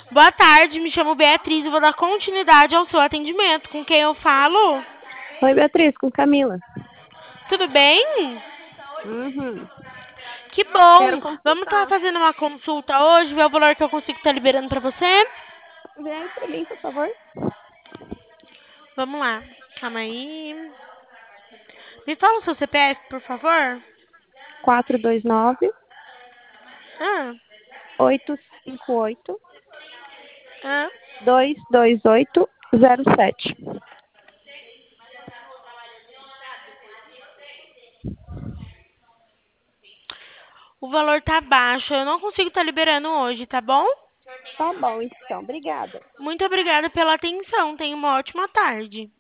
Boa tarde, me chamo Beatriz e vou dar continuidade ao seu atendimento. Com quem eu falo? Oi, Beatriz, com Camila. Tudo bem? Uhum. Que Quero bom! Vamos estar consultar. fazendo uma consulta hoje, ver o valor que eu consigo estar liberando para você? Vê aí pra mim, por favor. Vamos lá. Calma aí. Me fala o seu CPF, por favor. 429 Ah, 858 ah. 22807. O valor tá baixo, eu não consigo estar liberando hoje, tá bom? Tá bom, então. Obrigada. Muito obrigada pela atenção. Tenha uma ótima tarde.